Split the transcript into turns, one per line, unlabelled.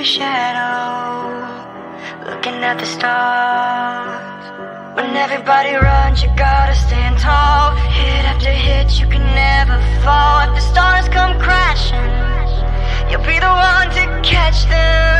your shadow, looking at the stars. When everybody runs, you gotta stand tall. Hit after hit, you can never fall. If the stars come crashing, you'll be the one to catch them.